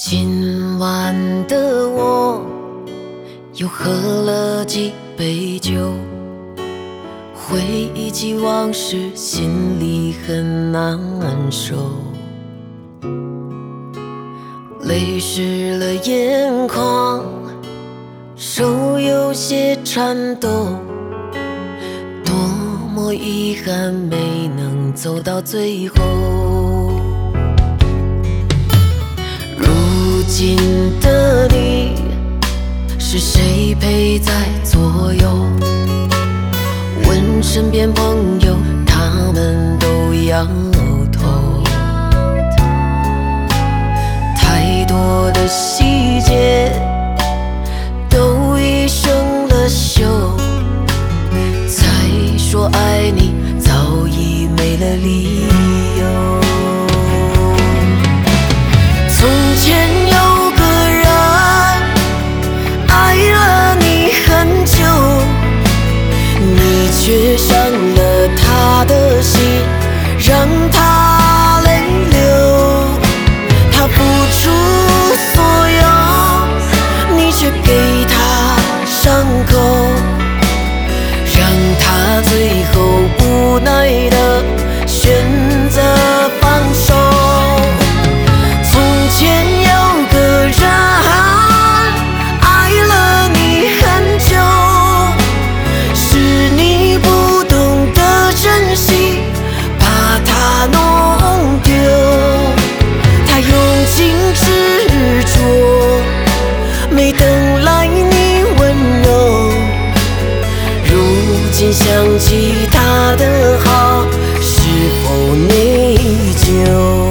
今晚的我又喝了几杯酒，回忆起往事，心里很难受。泪湿了眼眶，手有些颤抖，多么遗憾没能走到最后。如今的你，是谁陪在左右？问身边朋友，他们都摇头。太多的细节都已生了锈，再说爱你早已没了理由。从前有个人爱了你很久，你却伤了他的心，让他泪流。他付出所有，你却给他伤口，让他最后无奈的选择放手。从前有个人爱了你很久，是你不懂得珍惜，把它弄丢。他用尽执着，没等来你温柔。如今想起他的好，是否内疚？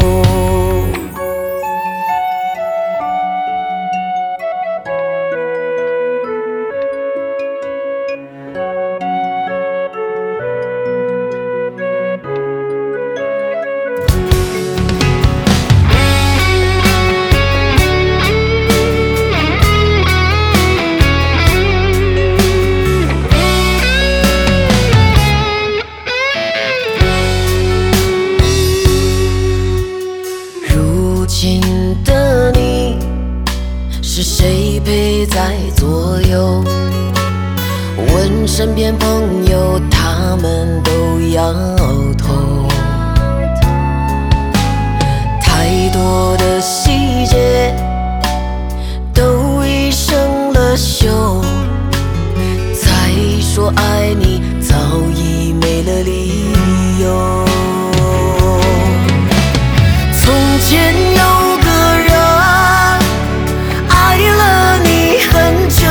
的你，是谁陪在左右？问身边朋友，他们都摇头。太多的细节都已生了锈，再说爱你早已没了理由。从前有个人爱了你很久，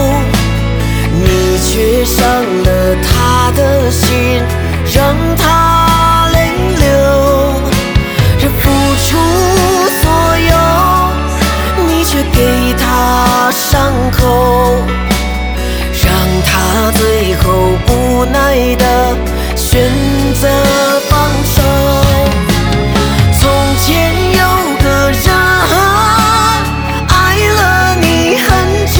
你却伤了他的心，让他泪流。人付出所有，你却给他伤口，让他最后无奈的选择放手。从前有个人爱了你很久，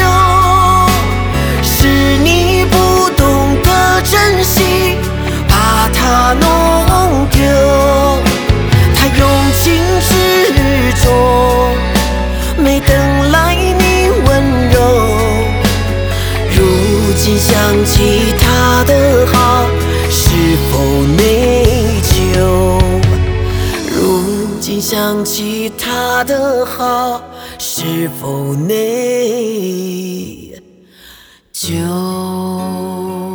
是你不懂得珍惜，把它弄丢。他用尽执着，没等来你温柔。如今想起他的好，是否内疚？如今想起他的好，是否内疚？